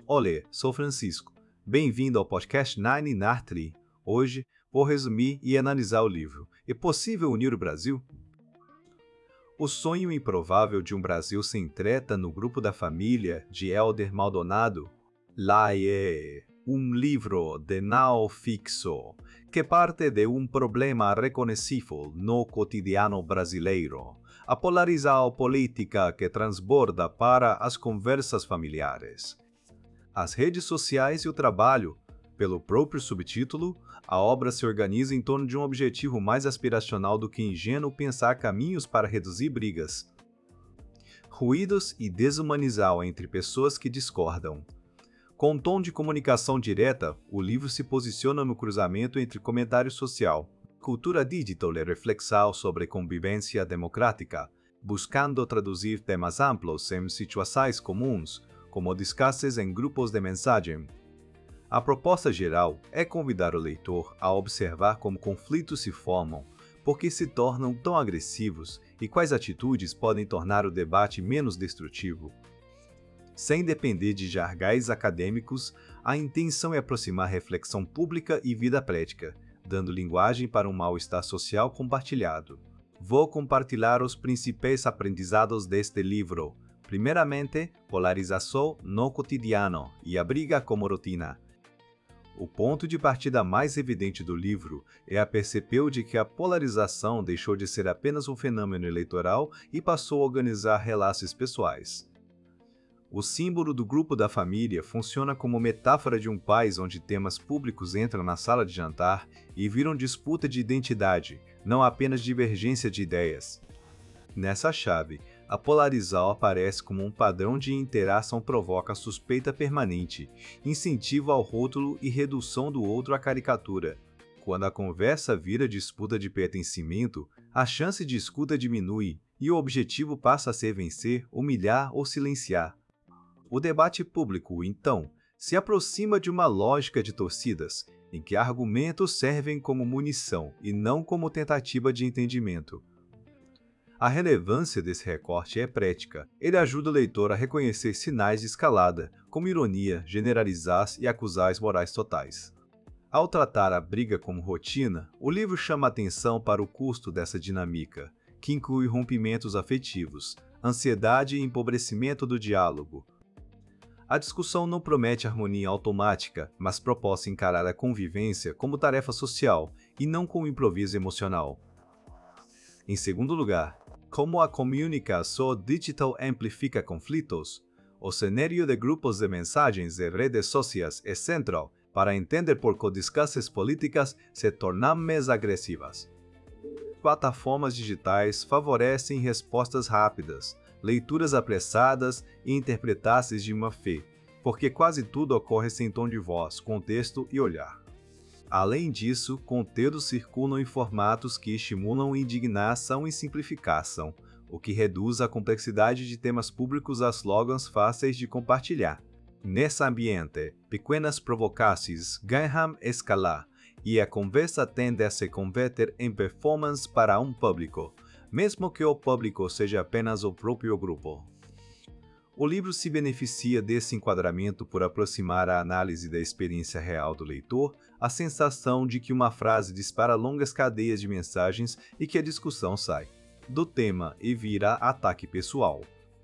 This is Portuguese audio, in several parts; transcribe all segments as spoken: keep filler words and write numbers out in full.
Olê, sou Francisco. Bem-vindo ao podcast Nine Nartri. Hoje vou resumir e analisar o livro É Possível Unir o Brasil? O sonho improvável de um Brasil sem treta no grupo da família de Helder Maldonado. Lá é um livro de não fixo que parte de um problema reconhecível no cotidiano brasileiro, a polarizar política que transborda para as conversas familiares. As redes sociais e o trabalho. Pelo próprio subtítulo, a obra se organiza em torno de um objetivo mais aspiracional do que ingênuo pensar caminhos para reduzir brigas, ruídos e desumanizar entre pessoas que discordam. Com um tom de comunicação direta, o livro se posiciona no cruzamento entre comentário social, cultura digital e reflexão sobre convivência democrática, buscando traduzir temas amplos em situações comuns, como discussos em grupos de mensagem. A proposta geral é convidar o leitor a observar como conflitos se formam, por que se tornam tão agressivos e quais atitudes podem tornar o debate menos destrutivo. Sem depender de jargões acadêmicos, a intenção é aproximar reflexão pública e vida prática, dando linguagem para um mal-estar social compartilhado. Vou compartilhar os principais aprendizados deste livro. Primeiramente, polarização no cotidiano e a briga como rotina. O ponto de partida mais evidente do livro é a percepção de que a polarização deixou de ser apenas um fenômeno eleitoral e passou a organizar relações pessoais. O símbolo do grupo da família funciona como metáfora de um país onde temas públicos entram na sala de jantar e viram disputa de identidade, não apenas divergência de ideias. Nessa chave, a polarização aparece como um padrão de interação provoca suspeita permanente, incentivo ao rótulo e redução do outro à caricatura. Quando a conversa vira disputa de pertencimento, a chance de escuta diminui e o objetivo passa a ser vencer, humilhar ou silenciar. O debate público, então, se aproxima de uma lógica de torcidas, em que argumentos servem como munição e não como tentativa de entendimento. A relevância desse recorte é prática. Ele ajuda o leitor a reconhecer sinais de escalada, como ironia, generalizar e acusar as morais totais. Ao tratar a briga como rotina, o livro chama atenção para o custo dessa dinâmica, que inclui rompimentos afetivos, ansiedade e empobrecimento do diálogo. A discussão não promete harmonia automática, mas propõe encarar a convivência como tarefa social e não como improviso emocional. Em segundo lugar, como a comunicação digital amplifica conflitos, o cenário de grupos de mensagens e redes sociais é central para entender por que discussões políticas se tornam mais agressivas. Plataformas digitais favorecem respostas rápidas, leituras apressadas e interpretações de má fé, porque quase tudo ocorre sem tom de voz, contexto e olhar. Além disso, conteúdos circulam em formatos que estimulam indignação e simplificação, o que reduz a complexidade de temas públicos a slogans fáceis de compartilhar. Nesse ambiente, pequenas provocações ganham escala e a conversa tende a se converter em performance para um público, mesmo que o público seja apenas o próprio grupo. O livro se beneficia desse enquadramento por aproximar a análise da experiência real do leitor, a sensação de que uma frase dispara longas cadeias de mensagens e que a discussão sai do tema e vira ataque pessoal.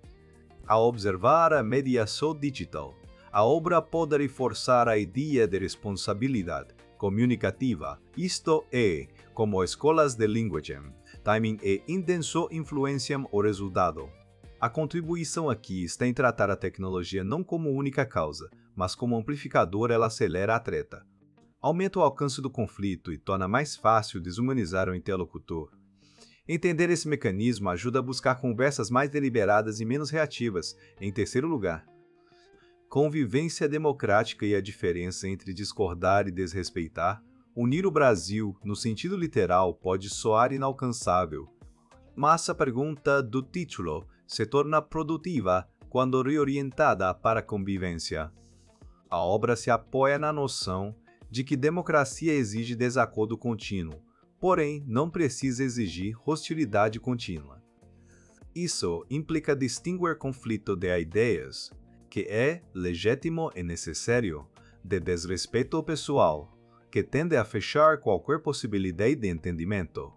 Ao observar a mediação digital, a obra pode reforçar a ideia de responsabilidade comunicativa, isto é, como escolas de linguagem, timing e intenção influenciam o resultado. A contribuição aqui está em tratar a tecnologia não como única causa, mas como amplificador. Ela acelera a treta, aumenta o alcance do conflito e torna mais fácil desumanizar o interlocutor. Entender esse mecanismo ajuda a buscar conversas mais deliberadas e menos reativas. Em terceiro lugar, convivência democrática e a diferença entre discordar e desrespeitar. Unir o Brasil, no sentido literal, pode soar inalcançável, mas a pergunta do título se torna produtiva quando reorientada para a convivência. A obra se apoia na noção de que democracia exige desacordo contínuo, porém não precisa exigir hostilidade contínua. Isso implica distinguir conflito de ideias, que é legítimo e necessário, de desrespeito pessoal, que tende a fechar qualquer possibilidade de entendimento.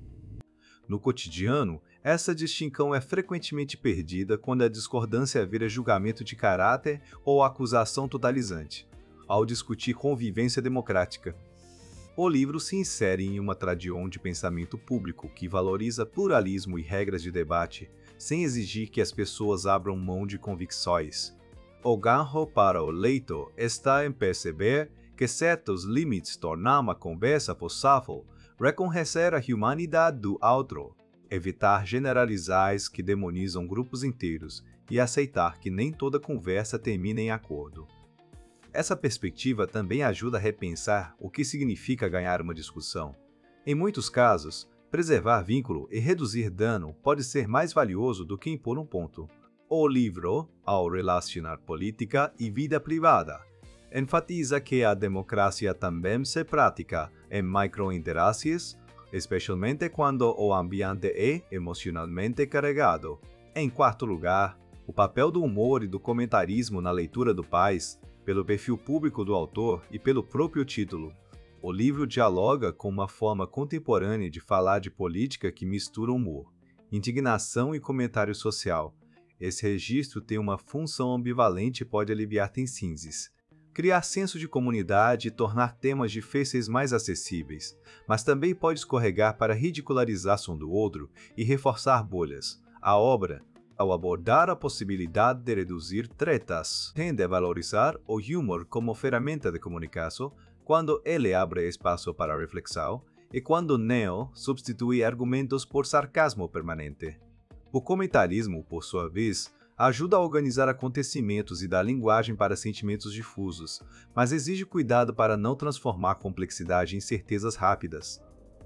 No cotidiano, essa distinção é frequentemente perdida quando a discordância vira julgamento de caráter ou acusação totalizante, ao discutir convivência democrática. O livro se insere em uma tradição de pensamento público que valoriza pluralismo e regras de debate, sem exigir que as pessoas abram mão de convicções. O ganho para o leitor está em perceber que certos limites tornam uma conversa possível, reconhecer a humanidade do outro, evitar generalizais que demonizam grupos inteiros e aceitar que nem toda conversa termina em acordo. Essa perspectiva também ajuda a repensar o que significa ganhar uma discussão. Em muitos casos, preservar vínculo e reduzir dano pode ser mais valioso do que impor um ponto. O livro, ao relacionar política e vida privada, enfatiza que a democracia também se pratica em microinteresses, especialmente quando o ambiente é emocionalmente carregado. Em quarto lugar, o papel do humor e do comentarismo na leitura do País, pelo perfil público do autor e pelo próprio título. O livro dialoga com uma forma contemporânea de falar de política que mistura humor, indignação e comentário social. Esse registro tem uma função ambivalente e pode aliviar tensões, criar senso de comunidade e tornar temas difíceis mais acessíveis, mas também pode escorregar para ridicularizar um do outro e reforçar bolhas. A obra, ao abordar a possibilidade de reduzir tretas, tende a valorizar o humor como ferramenta de comunicação quando ele abre espaço para reflexão e quando não substitui argumentos por sarcasmo permanente. O comentarismo, por sua vez, ajuda a organizar acontecimentos e dar linguagem para sentimentos difusos, mas exige cuidado para não transformar a complexidade em certezas rápidas.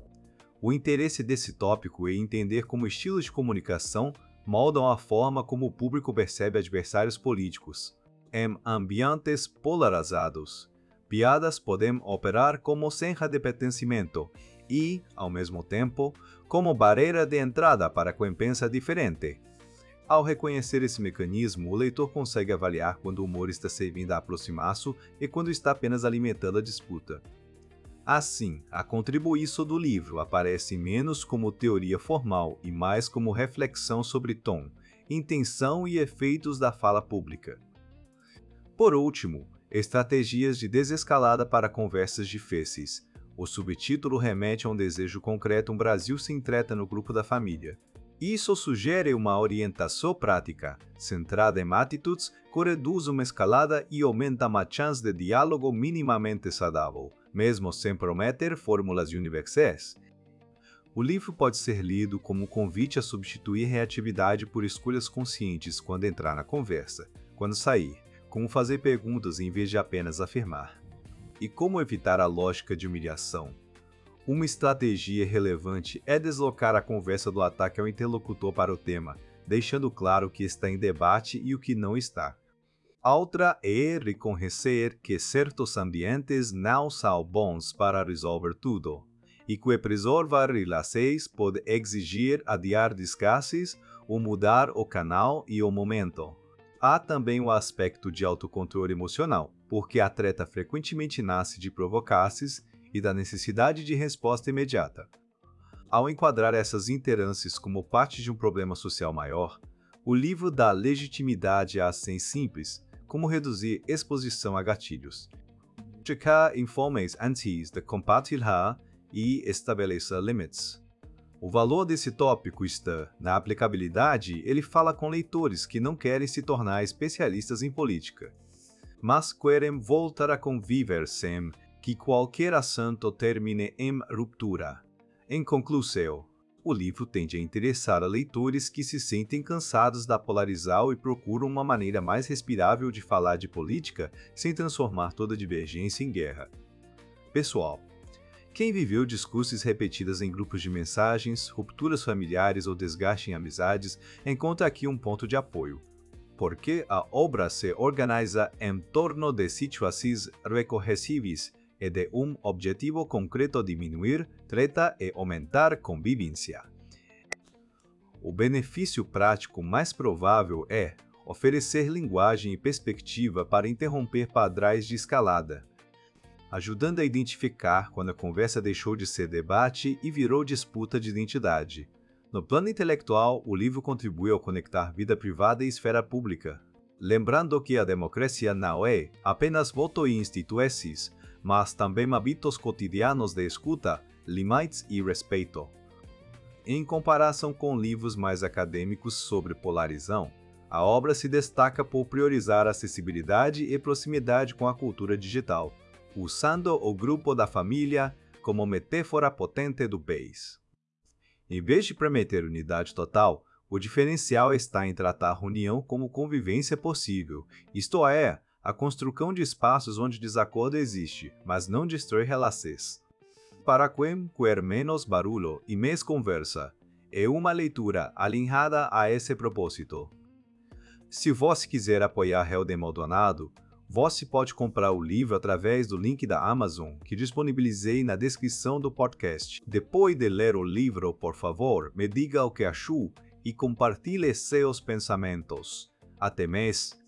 O interesse desse tópico é entender como estilos de comunicação moldam a forma como o público percebe adversários políticos. Em ambientes polarizados, piadas podem operar como senha de pertencimento e, ao mesmo tempo, como barreira de entrada para quem pensa diferente. Ao reconhecer esse mecanismo, o leitor consegue avaliar quando o humor está servindo a aproximar-se e quando está apenas alimentando a disputa. Assim, a contribuição do livro aparece menos como teoria formal e mais como reflexão sobre tom, intenção e efeitos da fala pública. Por último, estratégias de desescalada para conversas difíceis. O subtítulo remete a um desejo concreto: um Brasil sem treta no grupo da família. Isso sugere uma orientação prática, centrada em atitudes que reduz uma escalada e aumenta a chance de diálogo minimamente saudável, mesmo sem prometer fórmulas universais. O livro pode ser lido como um convite a substituir reatividade por escolhas conscientes quando entrar na conversa, quando sair, como fazer perguntas em vez de apenas afirmar. E como evitar a lógica de humilhação. Uma estratégia relevante é deslocar a conversa do ataque ao interlocutor para o tema, deixando claro o que está em debate e o que não está. Outra é reconhecer que certos ambientes não são bons para resolver tudo, e que preservar relações pode exigir adiar discursos ou mudar o canal e o momento. Há também o aspecto de autocontrole emocional, porque a treta frequentemente nasce de provocasses e da necessidade de resposta imediata. Ao enquadrar essas interâncias como parte de um problema social maior, o livro dá legitimidade a ações simples, como reduzir exposição a gatilhos, checar informes antes de compartilhar e estabelecer limites. O valor desse tópico está na aplicabilidade. Ele fala com leitores que não querem se tornar especialistas em política, mas querem voltar a conviver sem que qualquer assunto termine em ruptura. Em conclusão, o livro tende a interessar a leitores que se sentem cansados da polarização e procuram uma maneira mais respirável de falar de política sem transformar toda divergência em guerra. Pessoal, quem viveu discursos repetidos em grupos de mensagens, rupturas familiares ou desgaste em amizades, encontra aqui um ponto de apoio. Porque a obra se organiza em torno de situações recorrensíveis e de um objetivo concreto: diminuir treta e aumentar convivência. O benefício prático mais provável é oferecer linguagem e perspectiva para interromper padrões de escalada, ajudando a identificar quando a conversa deixou de ser debate e virou disputa de identidade. No plano intelectual, o livro contribuiu a conectar vida privada e esfera pública, lembrando que a democracia não é apenas voto e instituições, mas também hábitos cotidianos de escuta, limites e respeito. Em comparação com livros mais acadêmicos sobre polarização, a obra se destaca por priorizar acessibilidade e proximidade com a cultura digital, usando o grupo da família como metáfora potente do país. Em vez de prometer unidade total, o diferencial está em tratar a união como convivência possível, isto é, a construção de espaços onde desacordo existe, mas não destrói relações. Para quem quer menos barulho e mais conversa, é uma leitura alinhada a esse propósito. Se você quiser apoiar Helder Maldonado, você pode comprar o livro através do link da Amazon que disponibilizei na descrição do podcast. Depois de ler o livro, por favor, me diga o que achou e compartilhe seus pensamentos. Até mais!